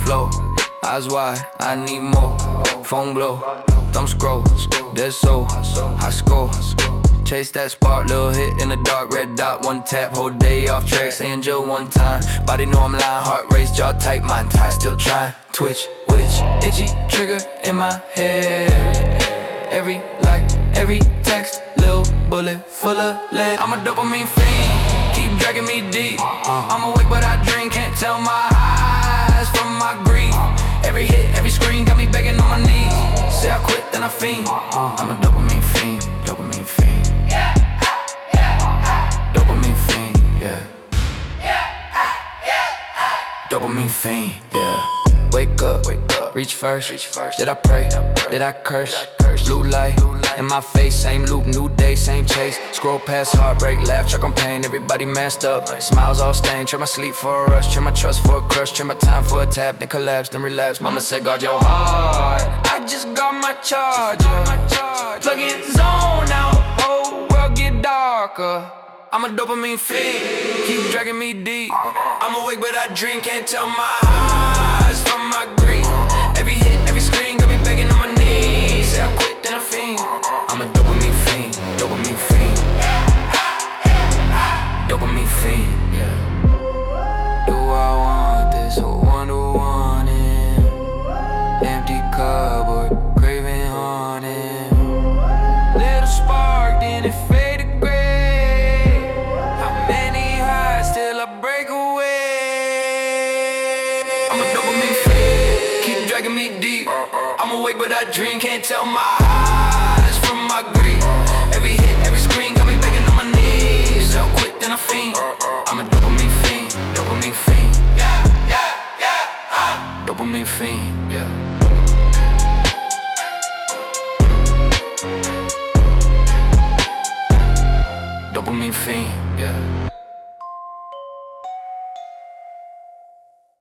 flow. Eyes wide, I need more. Phone blow, thumb scroll. That's so high score. Chase that spark, little hit in the dark. Red dot, one tap, whole day off track. Saying Joe one time. Body know I'm lying, heart race, jaw tight, mind tight. Still trying, twitch, witch, itchy trigger in my head. Every like, every text, little bullet full of lead. I'm a dopamine fiend, keep dragging me deep. I'm awake but I dream, can't tell my highs from my grief. Every hit, every screen got me begging on my knees. Say I quit, then I fiend. I'm a dopamine fiend, dopamine fiend. Dopamine fiend, yeah. Dopamine fiend, yeah. Wake up, reach first. Did I pray? Did I curse? Blue light in my face, same loop, new day, same chase. Scroll past heartbreak, laugh, check on pain. Everybody messed up, smiles all stained. Trade my sleep for a rush, trade my trust for a crush. Trade my time for a tap, then collapse, then relapse. Mama said guard your heart. I just got my charger. Plug in, zone out, whole world get darker. I'm a dopamine fiend, keep dragging me deep. I'm awake but I dream, can't tell my highs from my grief. Every hit, every screen got me begging on my knees. Say I quit, then I fiend. I'm a dopamine fiend, dopamine fiend. Dopamine fiend, yeah. Do I want this or want to want it? Empty cupboard, craving haunted. Little spark, then it faded gray. How many highs till I break away? I'm a dopamine fiend, keep dragging me deep. I'm awake but I dream, can't tell my highs from my grief. Every hit, every screen got me begging on my knees. I'll quit, then I fiend. I'm a dopamine fiend, dopamine fiend. Dopamine fiend, yeah.